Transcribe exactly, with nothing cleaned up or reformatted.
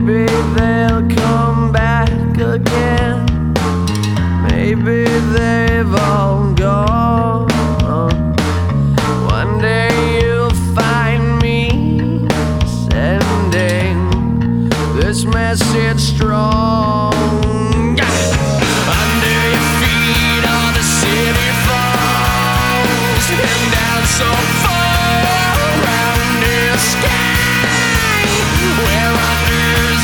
Maybe they'll come back again. Maybe they've all gone. One day you'll find me sending this message strong.